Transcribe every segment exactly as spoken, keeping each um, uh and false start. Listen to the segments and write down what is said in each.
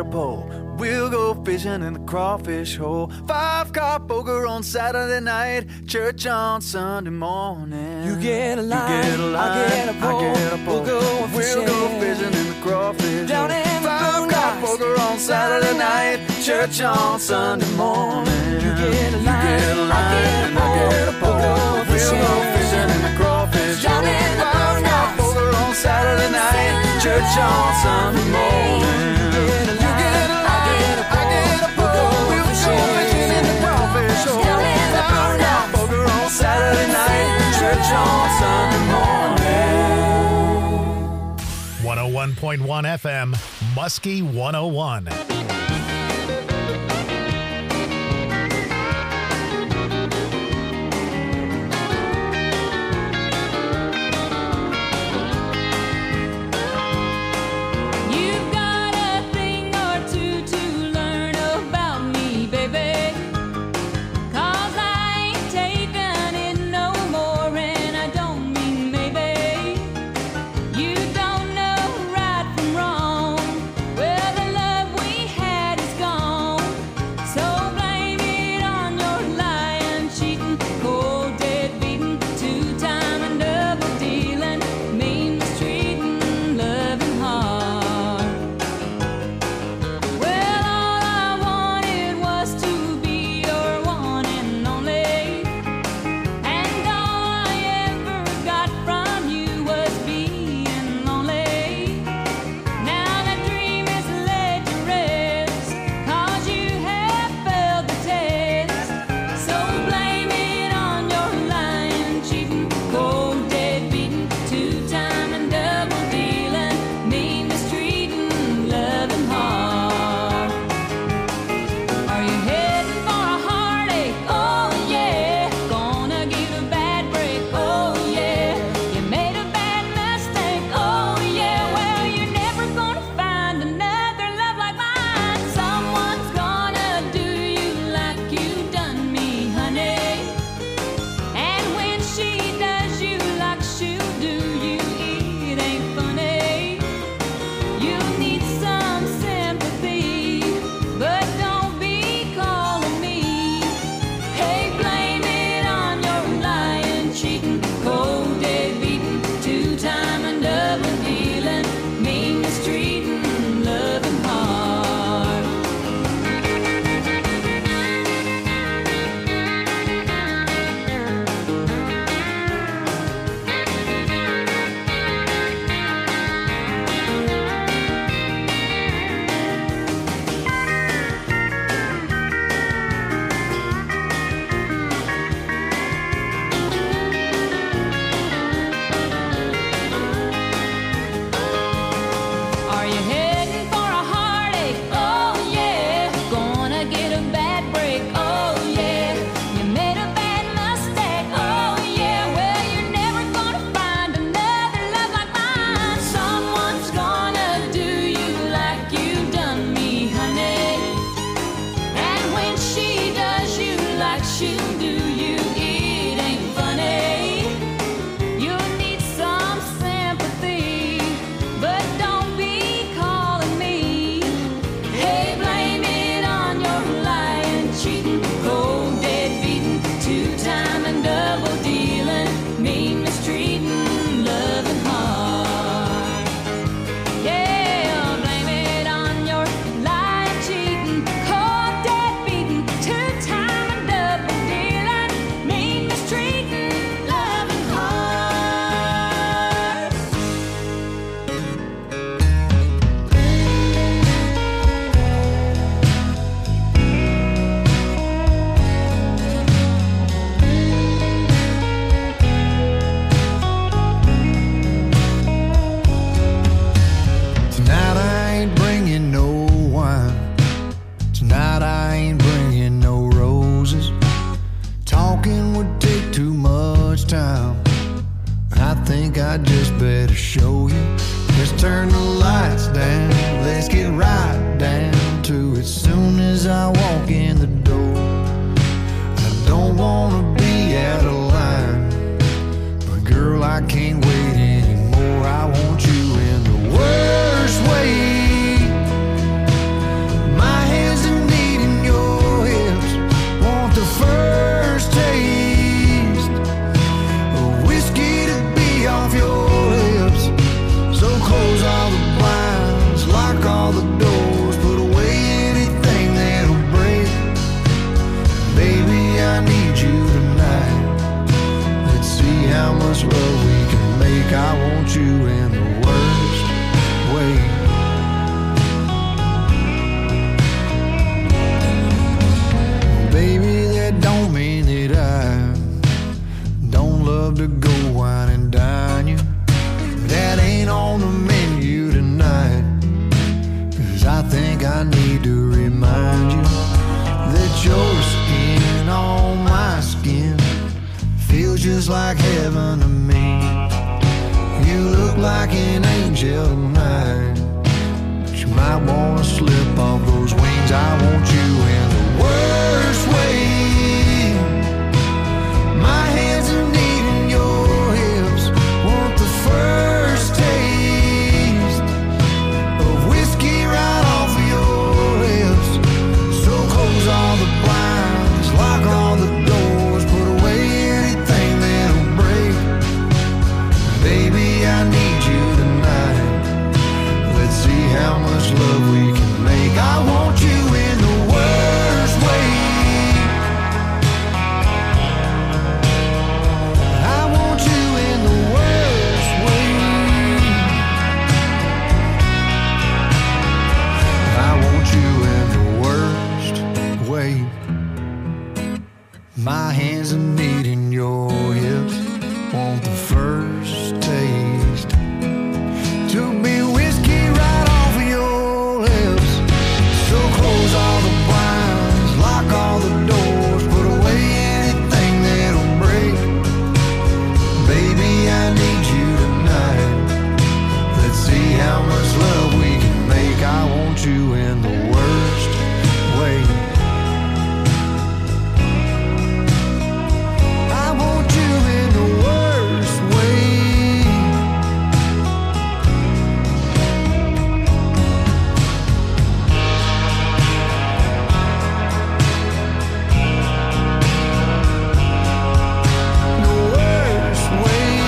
pole. We'll go fishing in the crawfish hole. Five car poker on Saturday night. Church on Sunday morning. You get a line, you get a line I get a pole. I get a pole. We'll go fishing, we'll go fishing in the crawfish down hole. in the Five car poker on Saturday night. Church on Sunday morning. You get a line, you get a line and I get a pole. We'll go fishing in the crawfish hole. Five car poker on Saturday night. Church on Sunday morning. Saturday night, church on Sunday morning. one oh one point one F M, Muskie one oh one. I just better show you. Let's turn the lights down. Let's get right down to it soon as I walk in the door. I don't wanna be out of line, but girl, I can't wait anymore. I want you in the worst way. I need to remind you that your skin on my skin feels just like heaven to me. You look like an angel tonight, but you might wanna slip off those wings. I want you in the worst way. My hands are needing your hips. Want the first taste of whiskey right off of your lips. So close all the blinds, lock all the doors, put away anything that'll break. Baby, I need you tonight. Let's see how much love we can make. I want you in the worst way. I want you in the worst way. I want you in the worst way. My hands are needing your hips. Want the first taste to be whiskey right off of your lips. So close all the blinds, lock all the doors, put away anything that'll break. Baby, I need you tonight. Let's see how much love we can make. I want you in the worst way. I want you in the worst way. The worst way.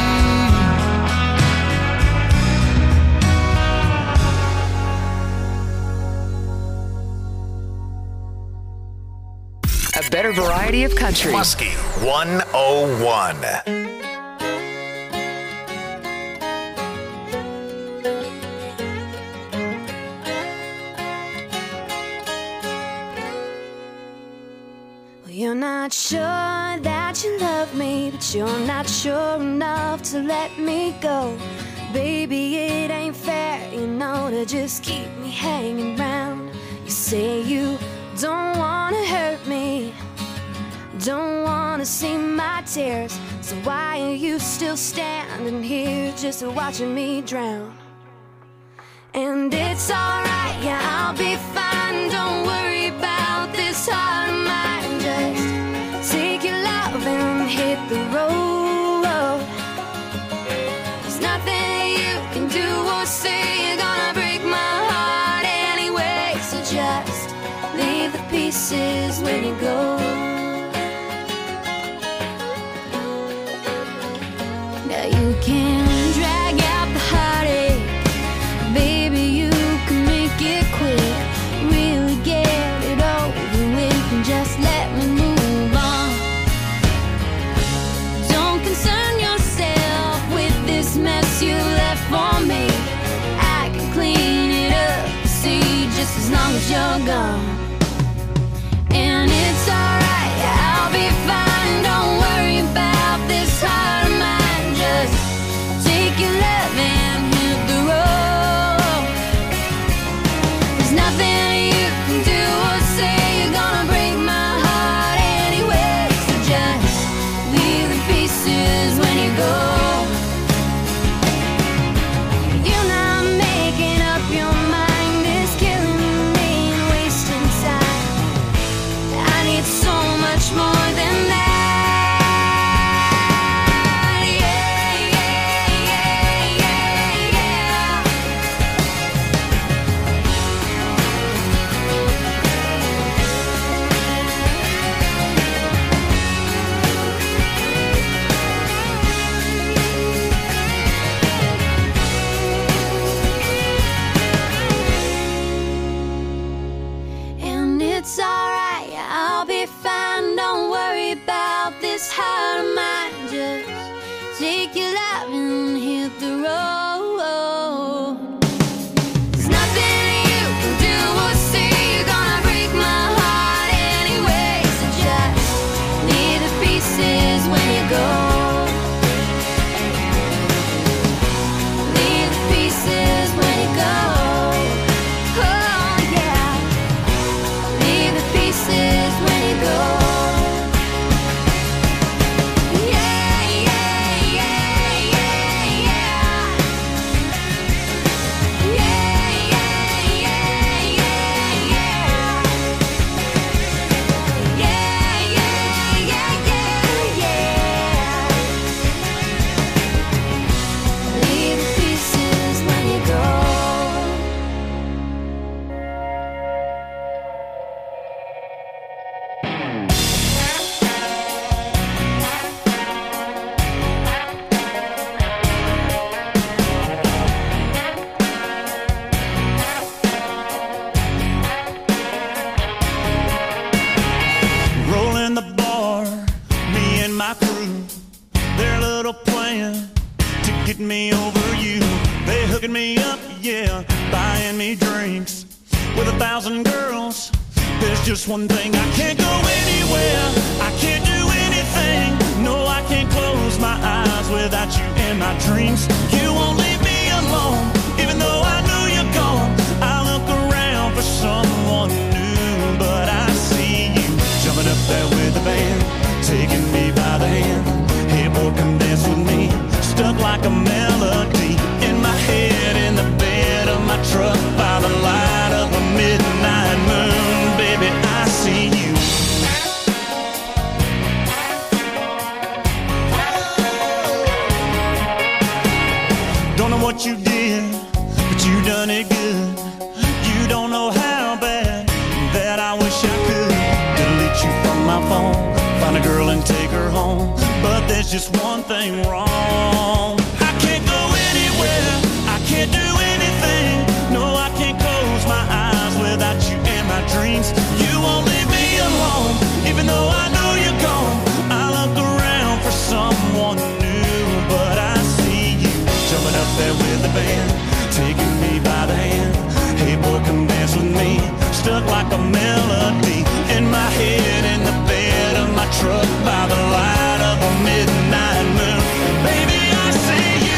A better variety of country. Muskie one oh one. Well, you're not sure that you love me, but you're not sure enough to let me go. Baby, it ain't fair, you know, to just keep me hanging round. You say you don't wanna hurt me, don't wanna see my tears, so why are you still standing here just watching me drown? And it's alright, yeah, I'll be fine, don't worry about this heart of mine. Just take your love and hit the road. There's nothing you can do or say, you're gonna break my heart anyway, so just leave the pieces when you go. Now you can drag out the heartache, baby, you can make it quick. Really get it over with and just let me move on. Don't concern yourself with this mess you left for me. I can clean it up, see, just as long as you're gone. And it's alright, I'll be fine, don't worry about this heart of mine. Just take your love and hit the road. There's nothing you can do or say, you're gonna break my heart anyway, so just leave the pieces when you go. You're not making up your mind, it's killing me and wasting time. I need so much more than that. Yeah, yeah, yeah, yeah, yeah. And it's alright, I'll be fine, don't worry about this heart of mine. Just take your love and hit the road. There's nothing you can do or say, you're gonna break my heart anyway, so just leave the pieces when you go. Leave the pieces when you go. Oh yeah. close. There's just one thing, I can't go anywhere, I can't do anything. No, I can't close my eyes without you in my dreams. You won't leave me alone, even though I know you're gone. I look around for someone new, but I see you jumping up there with the band, taking me by the hand. Hey boy, come dance with me, stuck like a melody in my head, in the bed of my truck, by the light of a midnight moon. Baby, I see you. Don't know what you did, but you done it good. You don't know how bad that I wish I could delete you from my phone, find a girl and take her home. But there's just one thing wrong, I can't go anywhere, I can't do anything. No, I can't close my eyes without you in my dreams. You won't leave me alone, even though I know you're gone. I look around for someone new, but I see you jumping up there with the band, taking me by the hand. Hey boy, come dance with me, stuck like a melody in my head, in the bed of my truck, by the light of a midnight moon. Baby, I see you.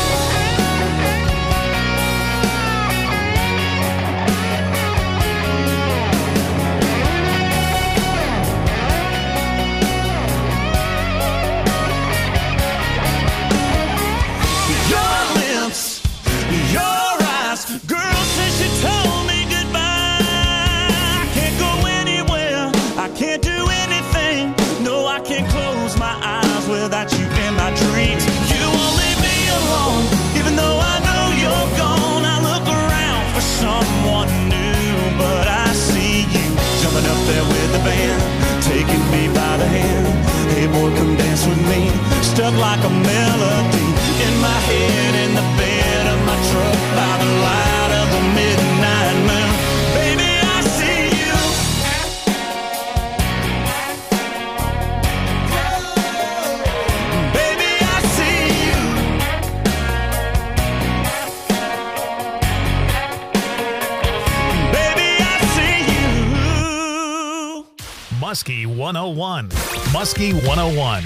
Your lips, your eyes, girl says she told me goodbye. I can't go anywhere, I can't do anything. No, I can't close my eyes without you in my dreams. You won't leave me alone, even though I know you're gone. I look around for someone new, but I see you jumping up there with the band, taking me by the hand. Hey boy, come dance with me, stuck like a melody in my head, in the bed of my truck, by the light of the midnight moon. Baby, I see you. Baby, I see you. Baby, I see you. Muskie one oh one. Muskie one oh one.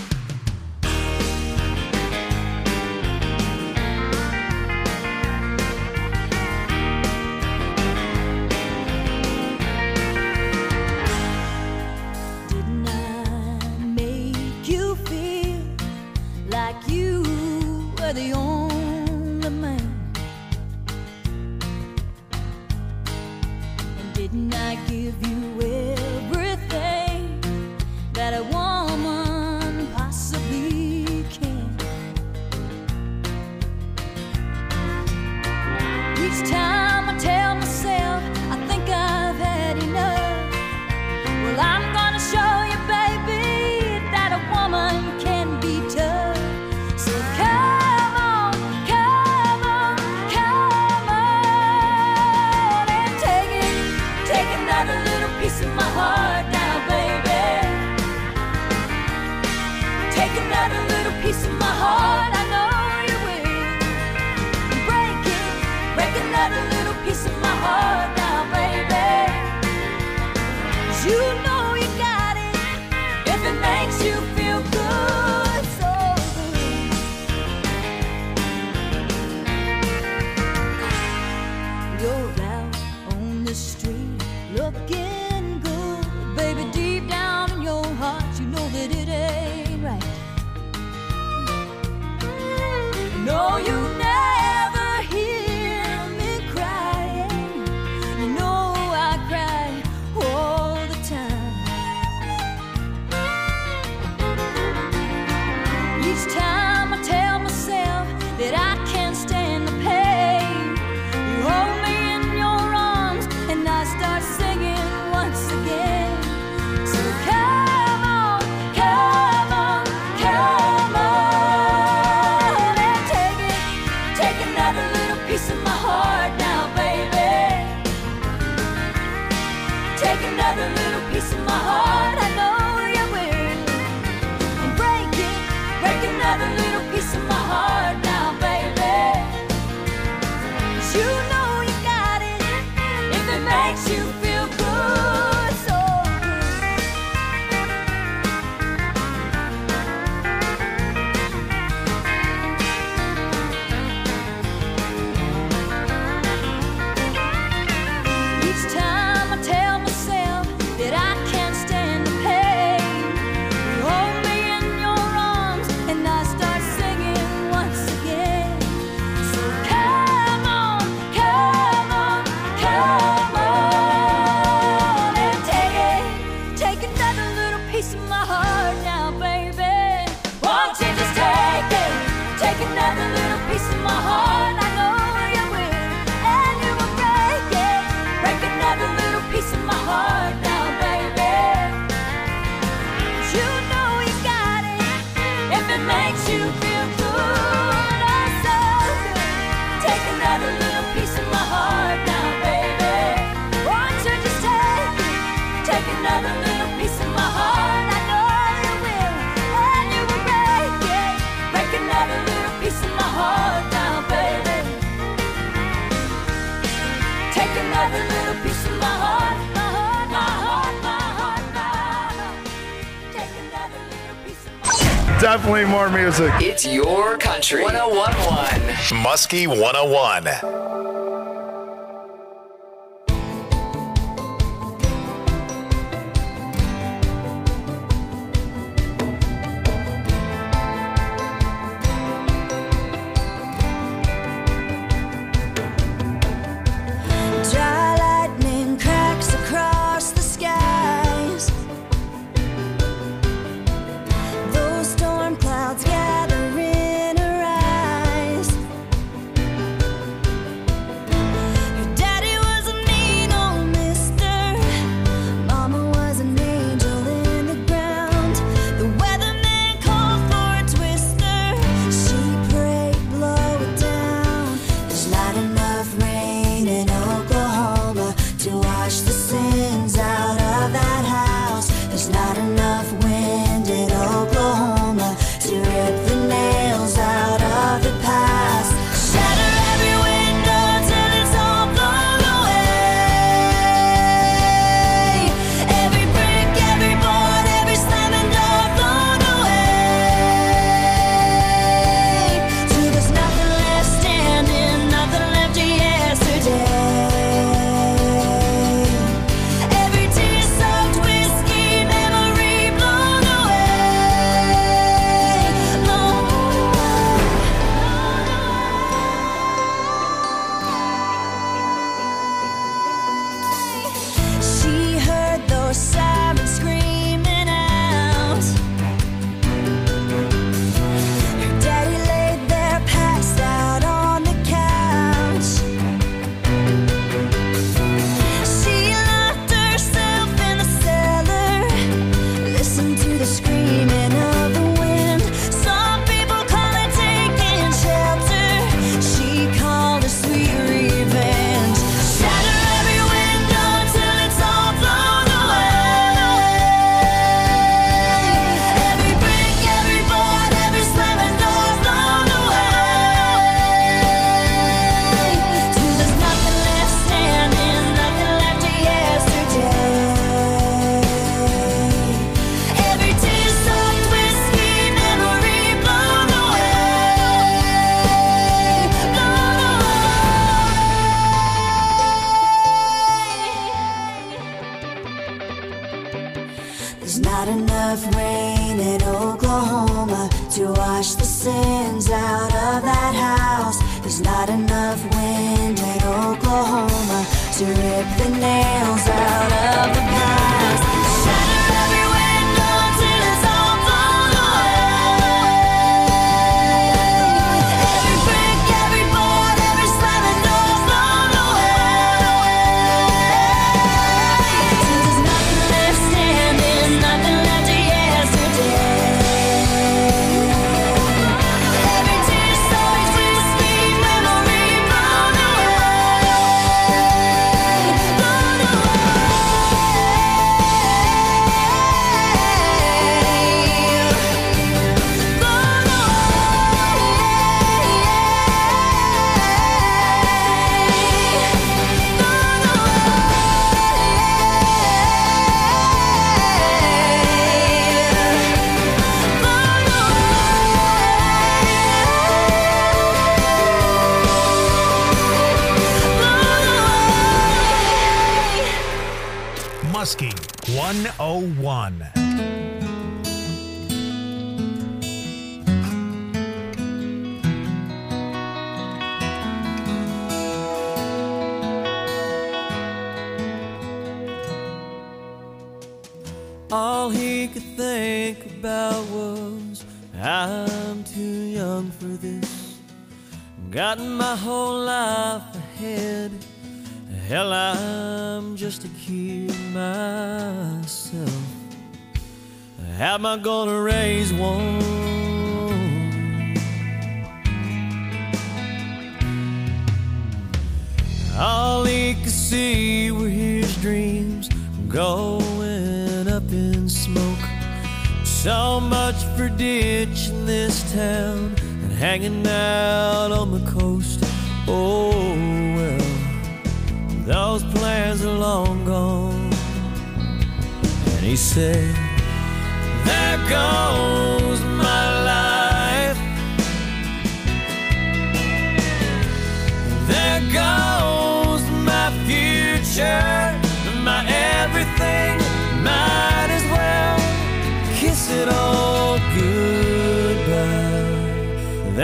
Didn't I make you feel like you were the only man? And didn't I give you everything that a woman possibly can? Each time I tell myself I think I've had enough, well, I'm gonna show you, baby, that a woman can be tough. So come on, come on, come on, and take it, take another little piece of my heart now, baby. Take another little piece of my heart, I know you will. And break it, break another little piece of my heart now, baby. 'Cause you know you got it, if it makes you feel good, so good. You're out on the street looking good, baby, deep down in your heart you know that it ain't right. No, you never hear me crying. You know I cry all the time. Each time I tell myself that I can't stand the pain, you hold me in your arms and I start singing once again. So come on, come on, come on, and take it, take another little piece of my heart now, baby. Take another little piece of my heart, I know you will. And break it, break another little piece of my heart now, baby. 'Cause you know you got it, if it makes you feel good. Definitely more music. It's your country. one oh one point one. Muskie one oh one. Dry lightning cracks across the skies. Those storm clouds gather in her eyes. Her daddy was a mean old mister. Mama was an angel in the ground. The weatherman called for a twister. She prayed, blow it down. There's not enough rain in Oklahoma to wash the sins out of that house. There's not enough wind in Oklahoma to rip the nails out of the past. Shatter every window till it's all blown away. Every brick, every board, every slamming door blown away. Till there's nothing left standing, nothing left of yesterday. Every tear-soaked whiskey memory blown away, blown away. She heard those sirens screaming out. Her daddy laid there passed out on the couch. She locked herself in the cellar, listened to the screaming of the wind. Some people call it taking shelter. She called it sweet revenge. Shatter every window till it's all blown away. Every brick, every board, every slamming door blown away. Till there's nothing left standing, nothing left of yesterday. Every tear-soaked whiskey memory blown away, blown away. There's not enough rain in Oklahoma to wash the sins out of that house. There's not enough wind in Oklahoma to rip the nails out of the past. Shatter every window till it's all blown away. Every brick, every board, every slamming door blown away. Till there's nothing left standing, nothing left of yesterday. Every tear-soaked whiskey memory blown away, blown Muskie one oh one. All he could think about was, I'm too young for this. Got my whole life ahead. Hell, I'm just a kid myself. How am I gonna raise one? All he could see were his dreams going up in smoke. So much for ditching this town and hanging out on the coast. Oh well, those plans are long gone. And he said, there goes my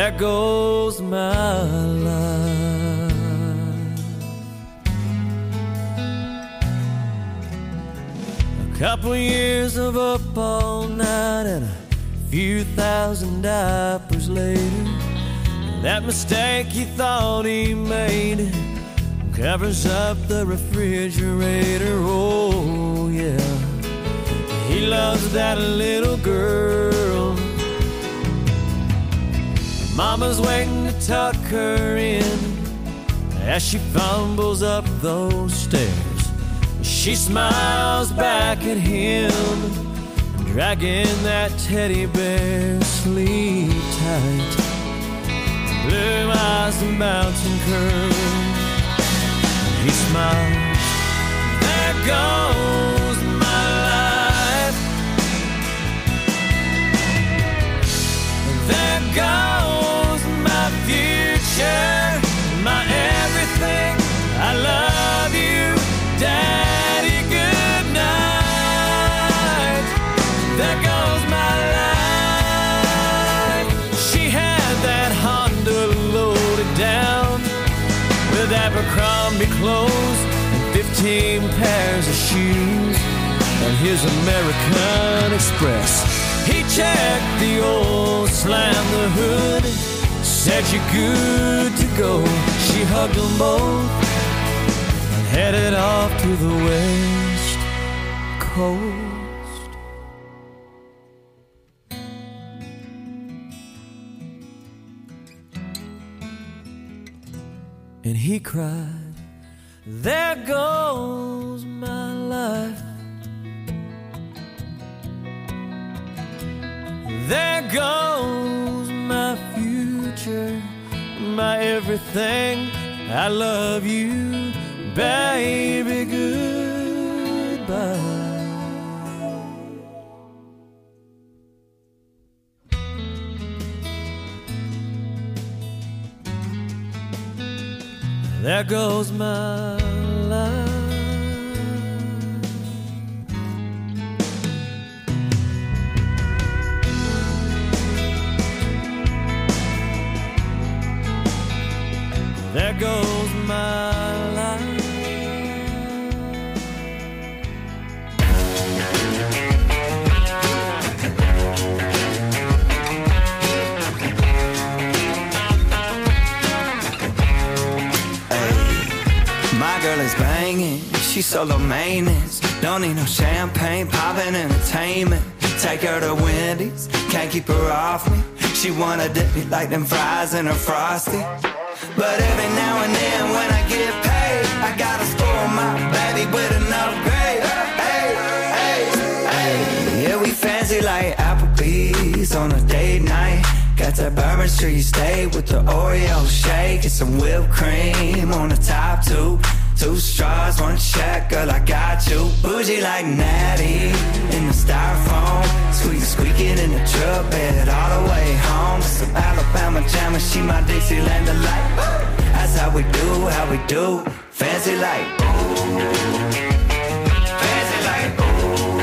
there goes my life. A couple years of up all night and a few thousand diapers later, that mistake he thought he made covers up the refrigerator. Oh yeah, he loves that little girl. Mama's waiting to tuck her in as she fumbles up those stairs. She smiles back at him, dragging that teddy bear. Sleep tight, blue eyes and mountain curve. He smiles, there goes my life. There goes my future, my everything. I love you, Daddy, good night. There goes my life. She had that Honda loaded down with Abercrombie clothes and fifteen pairs of shoes and his American Express. He checked the oil, slammed the hood, said you're good to go. She hugged them both and headed off to the West Coast. And he cried, there goes my life. There goes my future, my everything. I love you, baby, goodbye. There goes my life. There goes my life. My girl is banging, she's solo maintenance. Don't need no champagne, poppin' entertainment. Take her to Wendy's, can't keep her off me. She wanna dip me like them fries in her Frosty. But every now and then when I get paid, I gotta spoil my baby with an upgrade. Hey, hey, hey. Yeah, we fancy like Applebee's on a date night. Got that Bourbon Street steak with the Oreo shake and some whipped cream on the top two. Two straws, one check, girl, I got you. Bougie like Natty in the styrofoam. Squeak, squeaking in the truck bed all the way home. Some Alabama Jammer, she my Dixieland delight. That's how we do, how we do. Fancy like, ooh. Fancy like, ooh.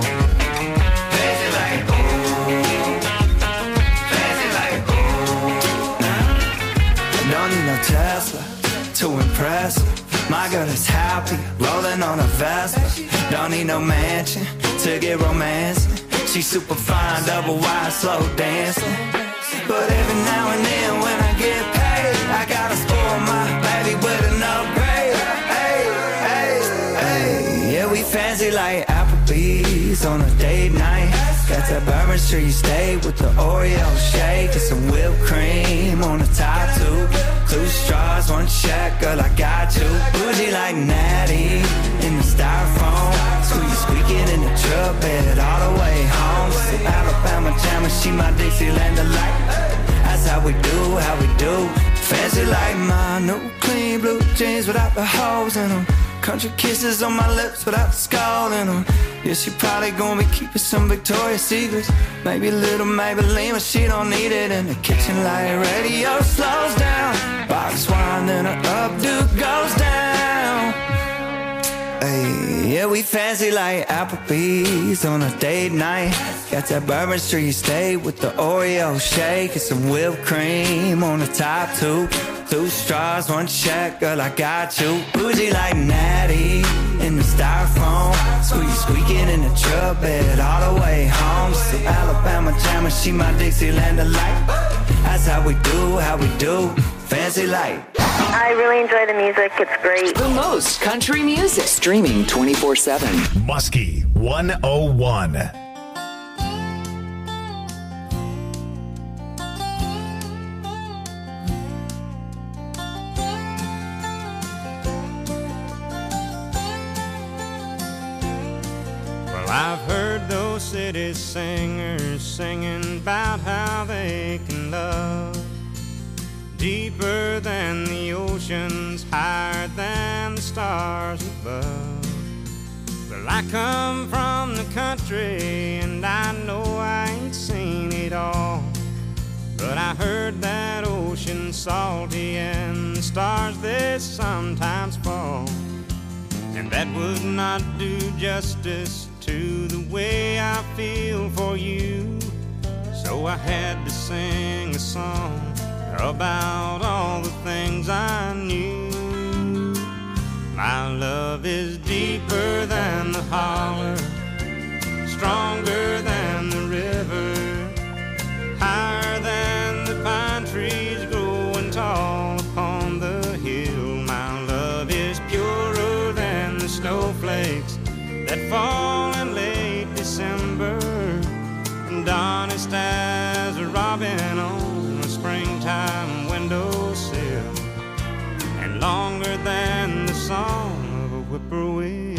Fancy like, ooh. Fancy like, ooh. Nah. Don't need no Tesla to impress her. My girl is happy, rolling on a Vespa. Don't need no mansion to get romancing. She's super fine, double wide, slow dancing. But every now and then when I get paid, I gotta spoil my baby with an upgrade. Hey, hey, hey. Yeah, we fancy like Applebee's on a date night. Got that Bourbon Street steak with the Oreo shake and some whipped cream on the top two. Two straws, one check, girl, I got you. Bougie like Natty in the styrofoam. Squeak, squeaking in the truck bed all the way home. Some Alabama Jammer, she my Dixieland delight. That's how we do, how we do. Fancy like my new clean blue jeans without the holes in them. Country kisses on my lips without the skull in them. Yeah, she probably gonna be keeping some Victoria's Secrets. Maybe a little Maybelline, but she don't need it. In the kitchen light radio slows down. Box wine, then her updo goes down. Hey, yeah, we fancy like Applebee's on a date night. Got that Bourbon Street steak with the Oreo shake and some whipped cream on the top two. Two straws, one check, girl, I got you. Bougie like Natty in the styrofoam. Squeak squeaking in the truck bed all the way home. So Alabama jammer, she my Dixieland delight. That's how we do, how we do. Fancy light. I really enjoy the music. It's great. The most country music. Streaming twenty-four seven. Muskie one oh one. Well, I've heard those city singers singing about how they can love deeper than the oceans, higher than the stars above. Well, I come from the country and I know I ain't seen it all, but I heard that ocean salty and the stars they sometimes fall, and that would not do justice to the way I feel for you. So I had to sing a song about all the things I knew. My love is deeper than the holler, stronger than the river, higher than the pine trees growing tall upon the hill. My love is purer than the snowflakes that fall in late December, and honest as a robin on a springtime windowsill, and longer than the song of a whippoorwill.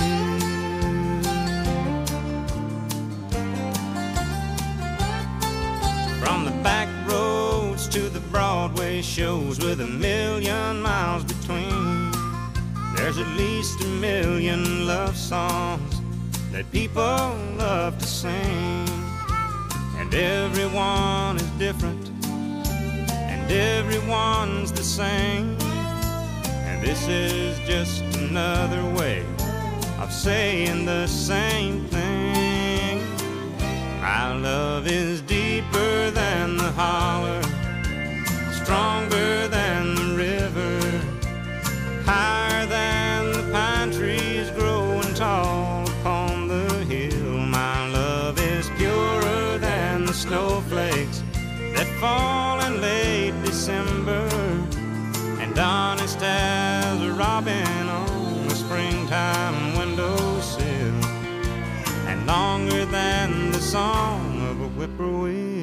From the back roads to the Broadway shows with a million miles between, there's at least a million love songs that people love to sing, and everyone is different and everyone's the same, and this is just another way of saying the same thing. My love is deeper than the holler, stronger than the river, higher than the pine trees growing tall upon the hill. My love is purer than the snowflakes that fall in late December, and honest as a robin on a springtime windowsill, and longer than the song of a whippoorwill.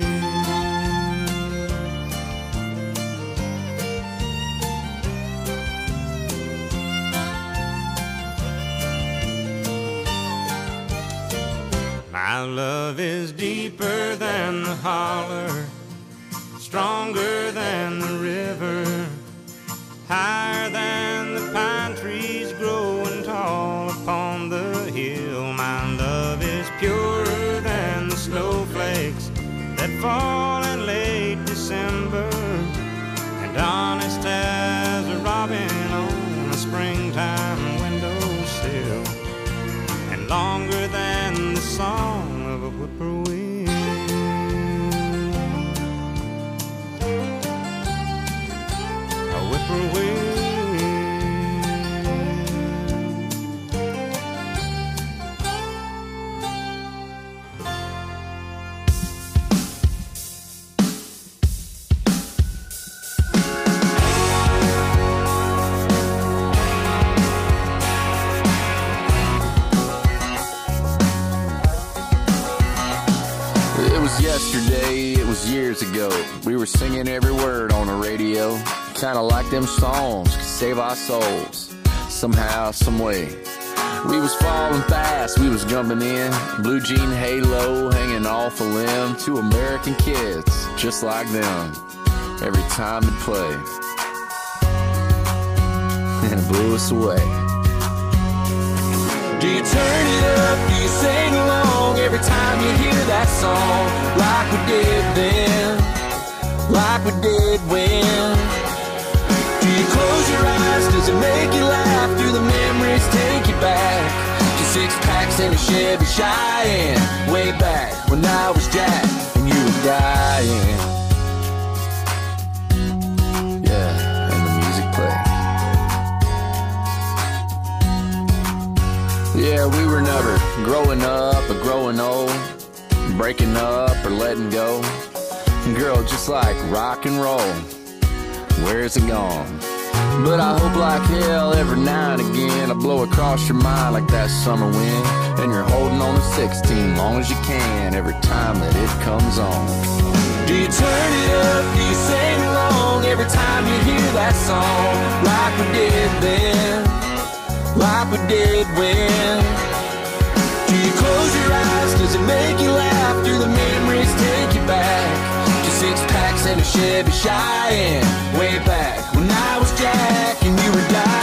My love is deeper than the holler, stronger than the river, higher than the pine trees growing tall upon the hill. My love is purer than the snowflakes that fall in late December, and honest as a robin on a springtime windowsill, and longer than the song of a whippoorwill. A whippoorwill. Yesterday, it was years ago. We were singing every word on the radio. Kinda like them songs could save our souls. Somehow, some way. We was falling fast, we was jumping in. Blue jean halo hanging off a limb. Two American kids, just like them. Every time it played. And it blew us away. Do you turn it up? Do you sing along every time you hear that song? Like we did then, like we did when. Do you close your eyes? Does it make you laugh? Do the memories take you you back to six packs and a Chevy Cheyenne. Way back when I was Jack and you were dying. Yeah, and the music played. Yeah, we were never growing up or growing old, breaking up or letting go. Girl, just like rock and roll, where's it gone? But I hope like hell every now and again I blow across your mind like that summer wind, and you're holding on to sixteen long as you can every time that it comes on. Do you turn it up? Do you sing along every time you hear that song? Like we did then, like we did when. Do you close your eyes? Does it make you laugh? Do the memories take you back to six packs and a Chevy Cheyenne? Way back when I was Jack and you were dying.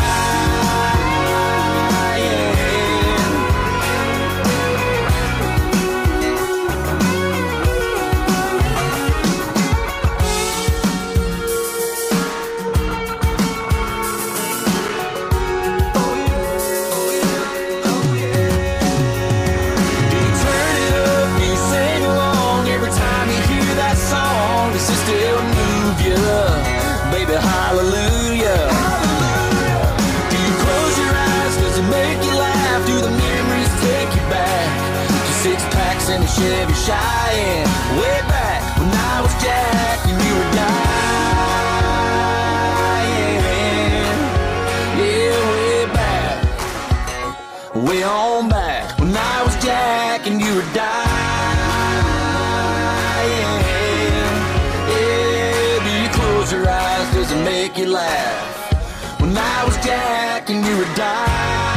Do you turn it up? Do you sing along every time you hear that song? Does it still move you? Baby, hallelujah. Do you close your eyes? Does it make you laugh? Do the memories take you back to six packs and a Chevy Cheyenne? Way back when I was Jack and you were dying. Yeah, way back, way on back when I was Jack and you were dying. Close your eyes, does it make you laugh? When I was Jack and you were dying.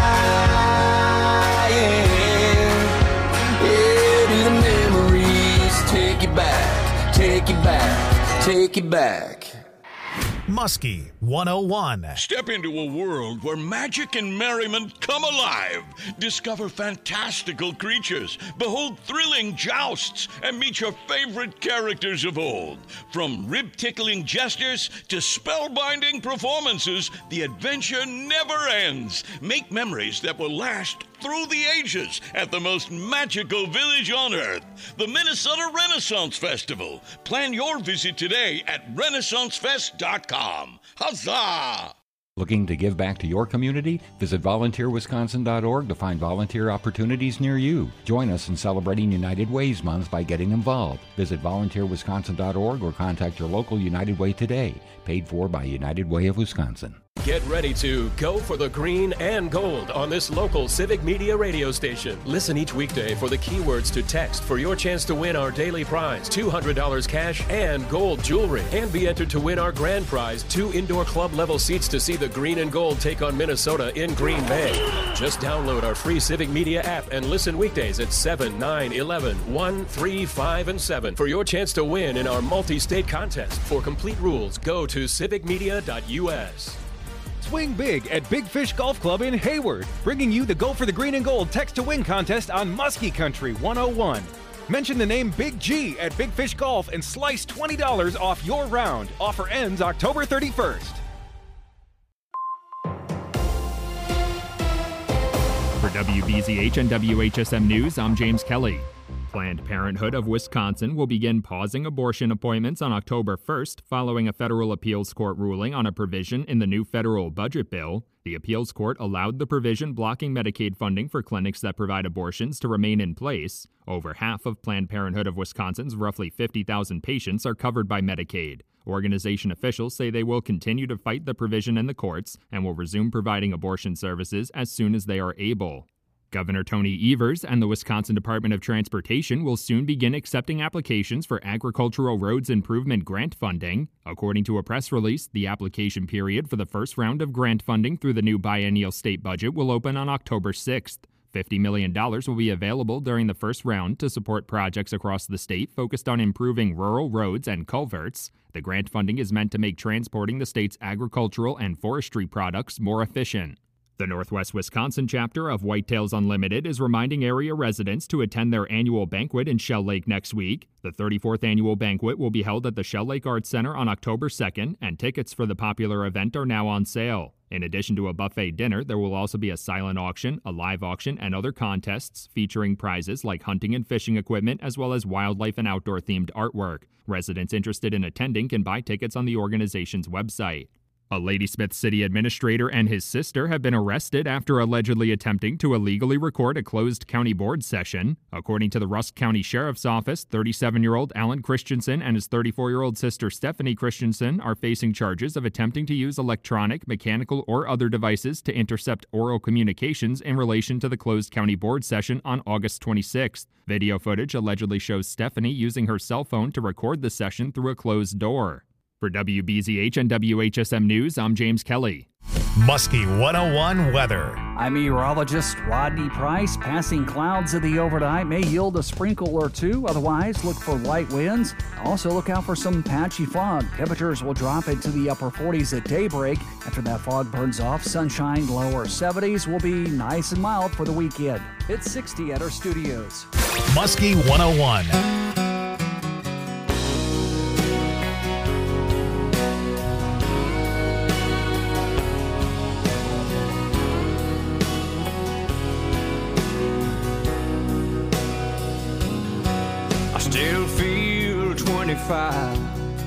Yeah, do the memories take you back, take you back, take you back. Muskie one oh one. Step into a world where magic and merriment come alive. Discover fantastical creatures, behold thrilling jousts, and meet your favorite characters of old. From rib-tickling gestures to spellbinding performances, the adventure never ends. Make memories that will last through the ages at the most magical village on earth, the Minnesota Renaissance Festival. Plan your visit today at renaissance fest dot com. Huzzah! Looking to give back to your community? Visit volunteer wisconsin dot org to find volunteer opportunities near you. Join us in celebrating United Way's Month by getting involved. Visit volunteer wisconsin dot org or contact your local United Way today. Paid for by United Way of Wisconsin. Get ready to go for the green and gold on this local Civic Media radio station. Listen each weekday for the keywords to text for your chance to win our daily prize, two hundred dollars cash and gold jewelry, and be entered to win our grand prize, two indoor club level seats to see the green and gold take on Minnesota in Green Bay. Just download our free Civic Media app and listen weekdays at seven, nine, eleven, one, three, five, and seven for your chance to win in our multi-state contest. For complete rules, go to civic media dot u s. Swing big at Big Fish Golf Club in Hayward, bringing you the Go for the Green and Gold Text to Win contest on Muskie Country one oh one. Mention the name Big G at Big Fish Golf and slice twenty dollars off your round. Offer ends October thirty-first. For W B Z H and W H S M News, I'm James Kelly. Planned Parenthood of Wisconsin will begin pausing abortion appointments on October first following a federal appeals court ruling on a provision in the new federal budget bill. The appeals court allowed the provision blocking Medicaid funding for clinics that provide abortions to remain in place. Over half of Planned Parenthood of Wisconsin's roughly fifty thousand patients are covered by Medicaid. Organization officials say they will continue to fight the provision in the courts and will resume providing abortion services as soon as they are able. Governor Tony Evers and the Wisconsin Department of Transportation will soon begin accepting applications for agricultural roads improvement grant funding. According to a press release, the application period for the first round of grant funding through the new biennial state budget will open on October sixth. fifty million dollars will be available during the first round to support projects across the state focused on improving rural roads and culverts. The grant funding is meant to make transporting the state's agricultural and forestry products more efficient. The Northwest Wisconsin chapter of Whitetails Unlimited is reminding area residents to attend their annual banquet in Shell Lake next week. The thirty-fourth annual banquet will be held at the Shell Lake Arts Center on October second, and tickets for the popular event are now on sale. In addition to a buffet dinner, there will also be a silent auction, a live auction, and other contests featuring prizes like hunting and fishing equipment, as well as wildlife and outdoor-themed artwork. Residents interested in attending can buy tickets on the organization's website. A Ladysmith city administrator and his sister have been arrested after allegedly attempting to illegally record a closed county board session. According to the Rusk County Sheriff's Office, thirty-seven-year-old Alan Christensen and his thirty-four-year-old sister Stephanie Christensen are facing charges of attempting to use electronic, mechanical, or other devices to intercept oral communications in relation to the closed county board session on August twenty-sixth. Video footage allegedly shows Stephanie using her cell phone to record the session through a closed door. For W B Z H and W H S M News, I'm James Kelly. Muskie one oh one weather. I'm meteorologist Rodney Price. Passing clouds of the overnight may yield a sprinkle or two. Otherwise, look for light winds. Also, look out for some patchy fog. Temperatures will drop into the upper forties at daybreak. After that fog burns off, sunshine, lower seventies will be nice and mild for the weekend. It's sixty at our studios. Muskie one oh one. Still feel twenty-five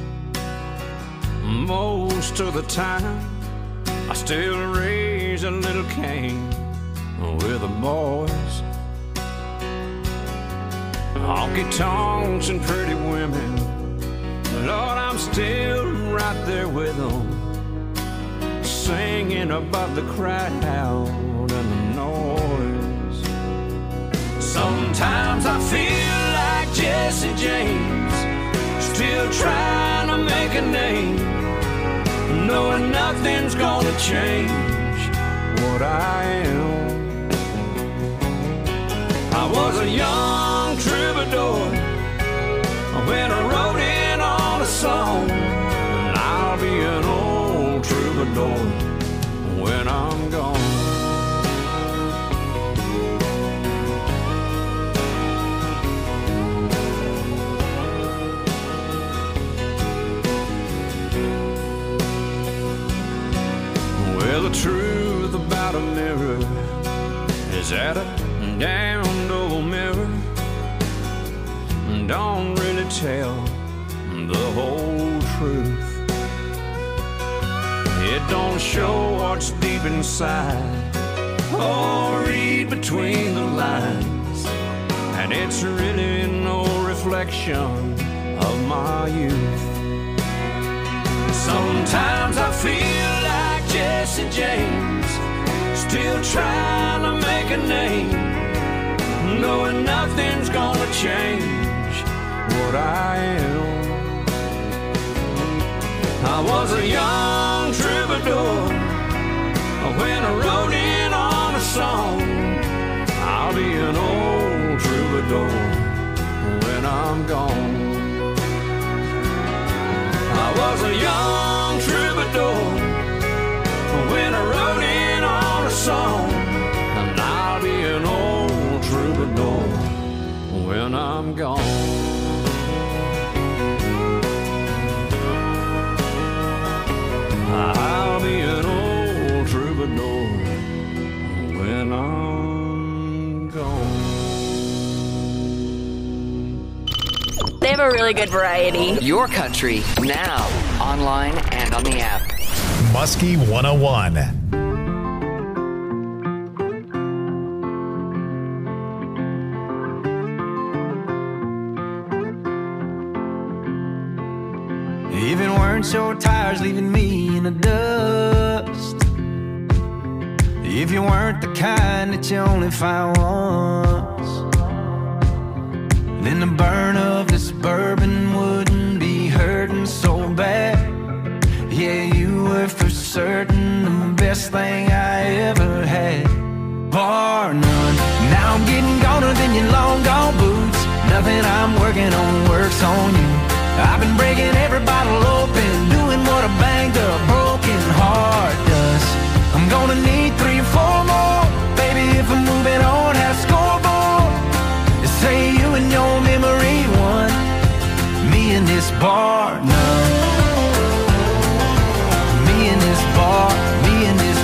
most of the time. I still raise a little Cain with the boys. Honky tonks and pretty women, Lord, I'm still right there with them, singing above the crowd and the noise. Sometimes I feel like Jesse James, still trying to make a name, knowing nothing's gonna change what I am. I was a young troubadour when I wrote in on a song, and I'll be an old troubadour when I'm gone. Well, the truth about a mirror is that a damned old mirror don't really tell the whole truth. It don't show what's deep inside or read between the lines, and it's really no reflection of my youth. Sometimes I feel like Jesse James, still trying to make a name, knowing nothing's gonna change what I am. I was a young troubadour when I wrote in on a song. I'll be an old troubadour when I'm gone. I was a young troubadour when I wrote in on a song, and I'll be an old troubadour when I'm gone. I'll be an old troubadour when I'm gone. They have a really good variety. Your country, now, online and on the app. Muskie one oh one. Even weren't your tires leaving me in the dust, if you weren't the kind that you only find once, then the burn of this bourbon wouldn't be hurting so bad. Yeah, you were for certain the best thing I ever had, bar none. Now I'm getting goner than your long gone boots. Nothing I'm working on works on you. I've been breaking every bottle open, doing what a banged up broken heart does. I'm gonna need three or four more, baby, if I'm moving on that scoreboard. Say you and your memory won, me in this bar none. Me in this bar, me in this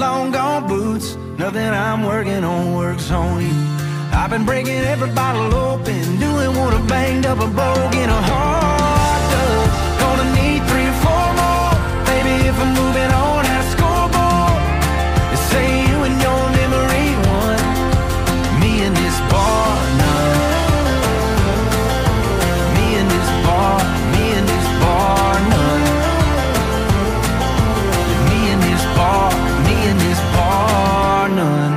long gone boots. Nothing I'm working on works on you. I've been breaking every bottle open, doing what I banged up a broke in a hard dust. Gonna need three or four more, baby, if I'm moving on that scoreboard. They say you and your memory won, me and this bar none. Me and this bar, me and this bar none. Me and this bar, me and this bar none.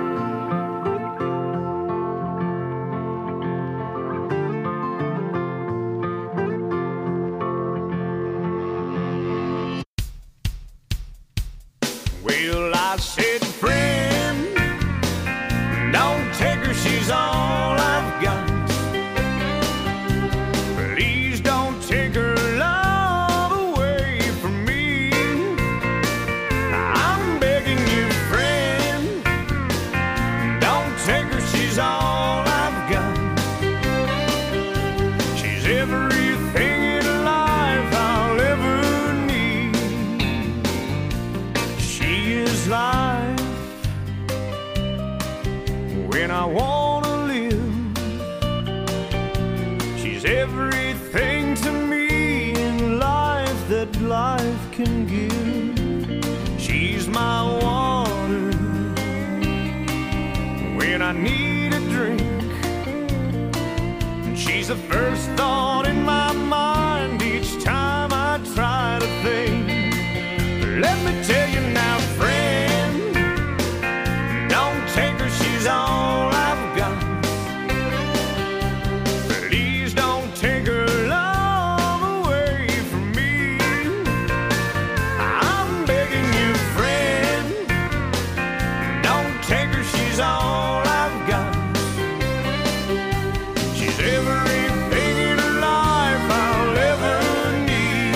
Well, I said, friend, don't take her, she's all I've got. Please don't take her love away from me. I'm begging you, friend, don't take her, she's all I've got. She's everything in life I'll ever need. She is life when I wanna live. She's everything to me in life that life can give. She's my water when I need a drink. And she's the first thought in my mind each time I try to think. Let me tell you now, friend, don't take her, she's all I've got. Please don't take her love away from me. I'm begging you, friend, don't take her, she's all I've got. She's everything in life I'll ever need.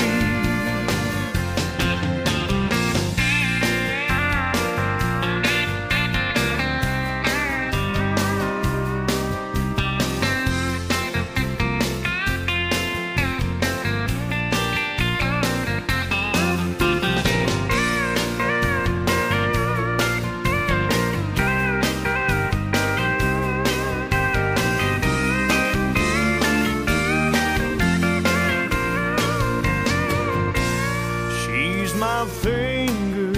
She's my fingers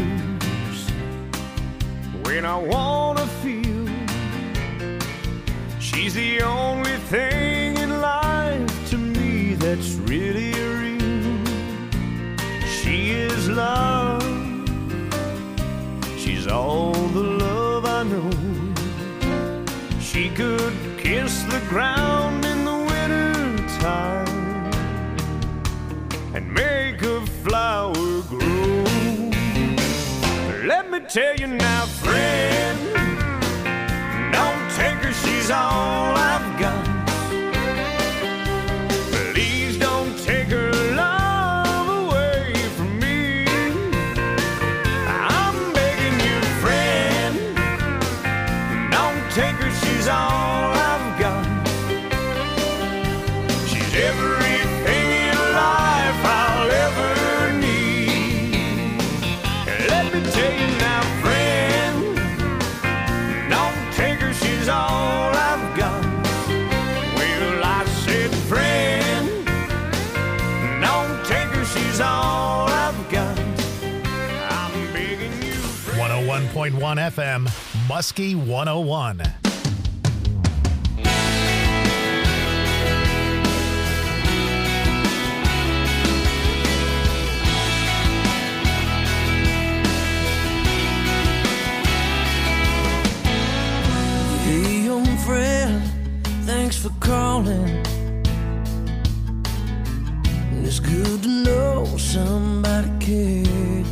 when I wanna feel. She's the only thing in life to me that's really real. She is love. She's all the love I know. She could kiss the ground in the winter time and make a flower grow. Let me tell you now, friend, don't take her, she's all I've got. Please don't take her love away from me. I'm begging you, friend, don't take her, she's all I've got. She's everything in life I'll ever need. Let me tell you now, friend, don't take her, she's all I've got. Well, I said, friend, don't take her, she's all I've got. I'm begging you, friend. one oh one point one F M, Muskie one oh one. Hey, young friend, thanks for calling. It's good to know somebody cares.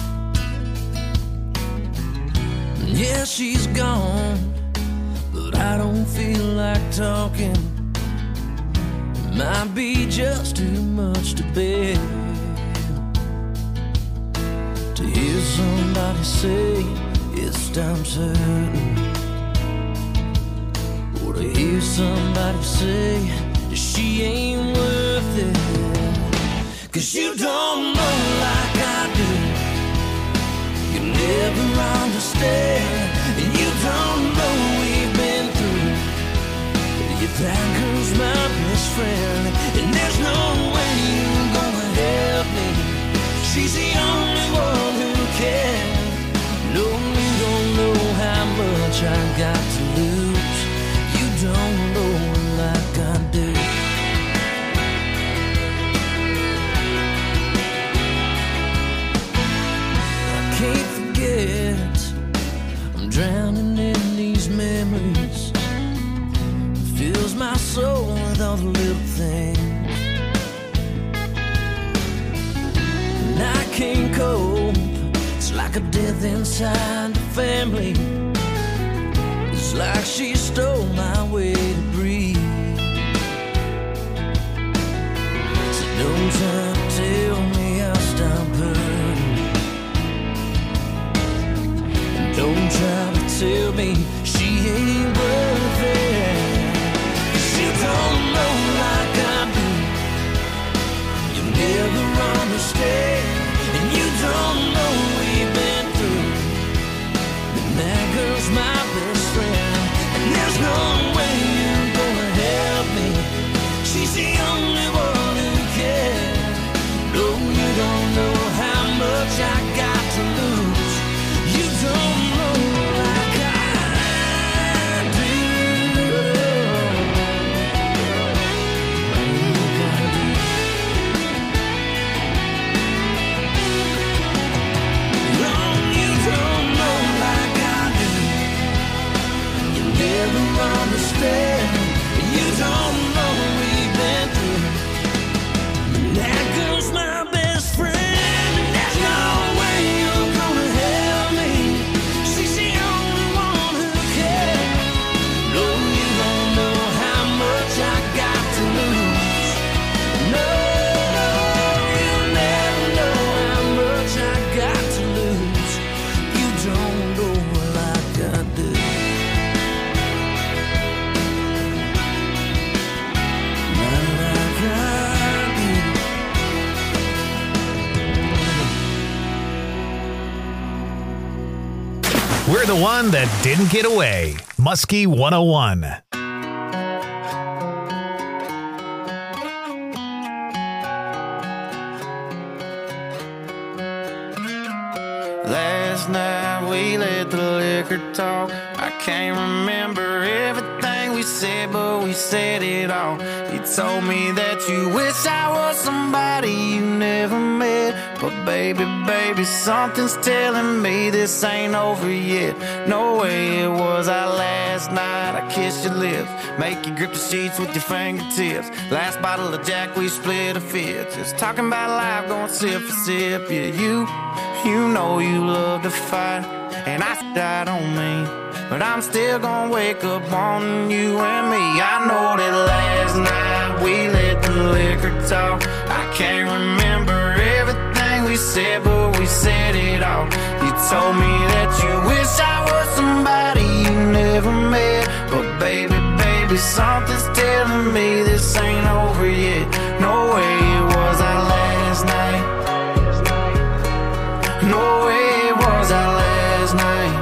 Yeah, she's gone, but I don't feel like talking. It might be just too much to bear to hear somebody say it's time certain, or to hear somebody say that she ain't worth it. Cause you don't know like I do. You never understand. And you don't know we've been through. Yeah, that girl's my best friend, and there's no way you're gonna help me. She's the only one who can. No, you don't know how much I got to lose. You don't know her like I do. I can't forget, I'm drowning in these memories. It fills my soul with all the little things. And I can't cope. It's like a death inside the family. It's like she stole my way to breathe. So don't try to tell me I'll stop hurting. And don't try to tell me she ain't worth it. 'Cause you don't know like I do. You'll never understand. And you don't know we've been through. And that girl's my best friend, and there's no way you're gonna help me. She's the only one who can. No, you don't know how much I got to lose. You don't know like I do. Understand, you don't know what we've been through. That girl's my best friend, and there's no way you're gonna help me. She's the only one who can. No, you don't know how much I got to lose. No, you'll never know how much I got to lose. You don't know like I do. We're the one that didn't get away. Muskie one oh one. Last night we let the liquor talk. I can't remember everything we said, but we said it all. You told me that you wish I was somebody you never met. But baby, baby, something's telling me this ain't over yet. No way it was our last night. I kissed your lips, make you grip the sheets with your fingertips. Last bottle of Jack, we split a fifth. Just talking about life, going sip for sip. Yeah, you, you know you love to fight, and I that on me. But I'm still gonna wake up wanting you and me. I know that last night we let the liquor talk. I can't remember everything we said, but we said it all. You told me that you wish I was somebody you never met. But baby, baby, something's telling me this ain't over yet. No way it was our last night. No way it was our last night.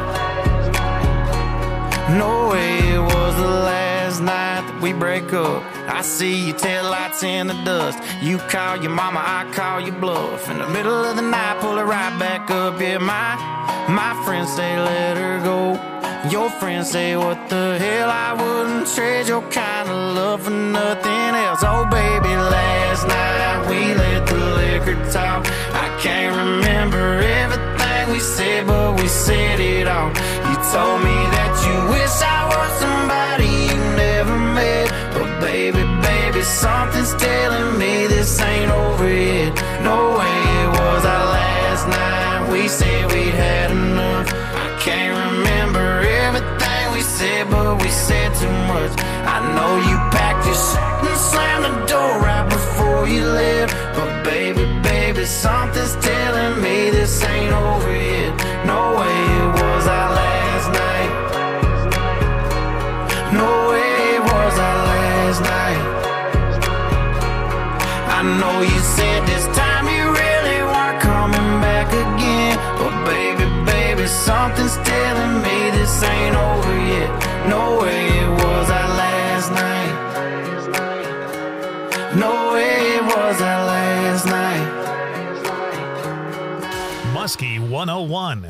No way it was the last night that we break up. I see your taillights in the dust. You call your mama, I call your bluff. In the middle of the night, pull her right back up. Yeah, my, my friends say let her go. Your friends say what the hell, I wouldn't trade your kind of love for nothing else. Oh baby, last night we let the liquor talk. I can't remember everything we said, but we said it all. You told me that you wish I was somebody you never met. But baby, baby, something's telling me this ain't over yet. No way it was our last night. We said we'd had enough. I can't remember everything we said, but we said too much. I know you packed your shit and slammed the door right before you left. But baby, baby, something's telling me this ain't over yet. No way it was our last night. No way it was our last night. I know you said this time you really weren't coming back again. But baby, baby, something's is telling me this ain't over yet. No way it was our last night. No way it was our last night. Muskie one oh one.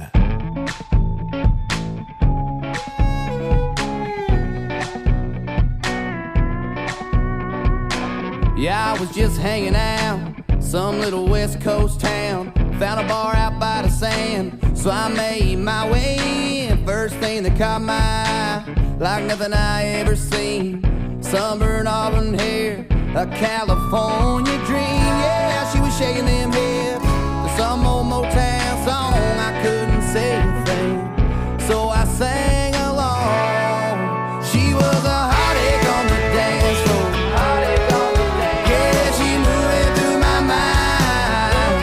Yeah, I was just hanging out, some little West Coast town. Found a bar out by the sand, so I made my way in. First thing that caught my eye, like nothing I ever seen. Sunburned auburn hair, a California dream. Yeah, she was shaking them hips to some old Motown song. I couldn't say a thing, so I sang along. She was a heartache on the dance floor. Heartache on the dance. Yeah, she moving through my mind.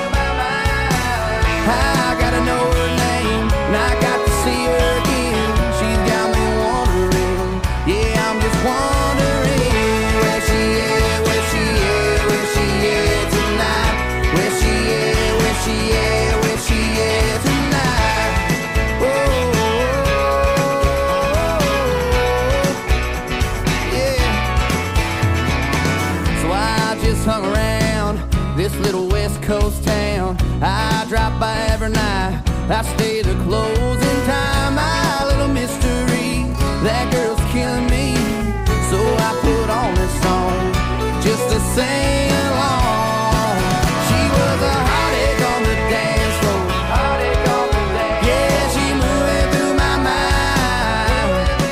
I gotta know her name, and I got to see her again. She's got me wondering. Yeah, I'm just wondering where she is, where she is, where she is tonight. Where she is, where she is, where she is tonight. Oh, yeah. So I just hung around this little West Coast town. I drop by every night. I stay the closing time. My little mystery, that girl's killing me. So I put on this song just to sing along. She was a heartache on the dance floor. Heartache on the dance. Yeah, she moving through my mind.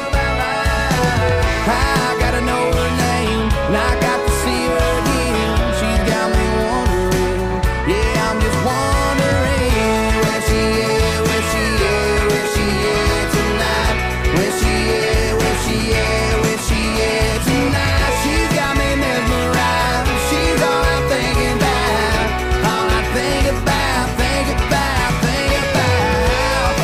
I gotta know her name, and I got to see her again. She's got me wondering. Yeah, I'm just wondering where she is, where she is, where she is tonight. Where she is, where she is, where she is tonight. She's got me mesmerized. She's all I'm thinking about. All I think about, think about, think about.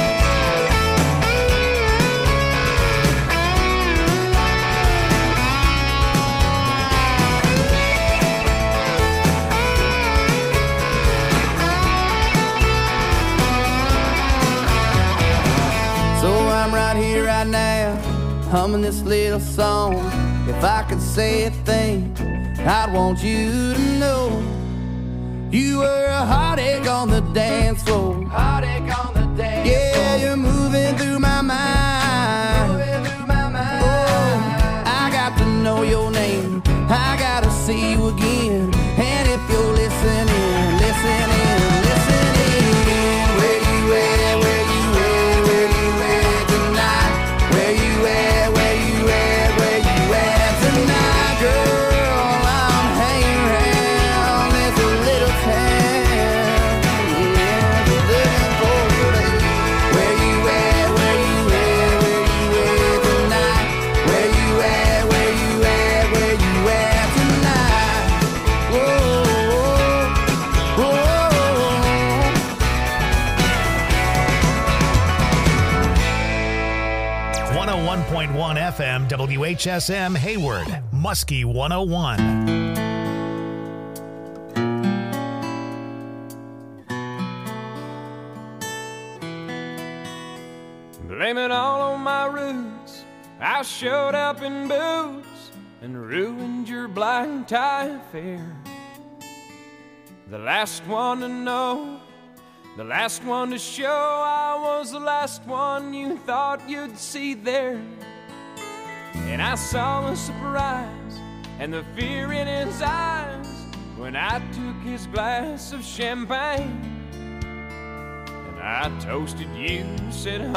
So I'm right here, right now, humming this little song. If I could say a thing, I'd want you to know you were a heartache on the dance floor. Heartache on the dance floor. Yeah, you're moving through my mind. Moving through my mind. Oh, I got to know your name. I gotta see you again. And if you're listening, listening, listening, where you at, where you at, where you at tonight? Where you at, where you at, where you at tonight, girl? I'm hanging around this little town. Yeah, just looking for you, baby. Where you at, where you at, where you at tonight? Where you at, where you at, where you at tonight? Whoa, whoa, whoa. one oh one point one F M W H S M Hayward, Muskie one oh one. Blame it all on my roots. I showed up in boots and ruined your black tie affair. The last one to know, the last one to show. I was the last one you thought you'd see there. And I saw the surprise and the fear in his eyes when I took his glass of champagne and I toasted you, said,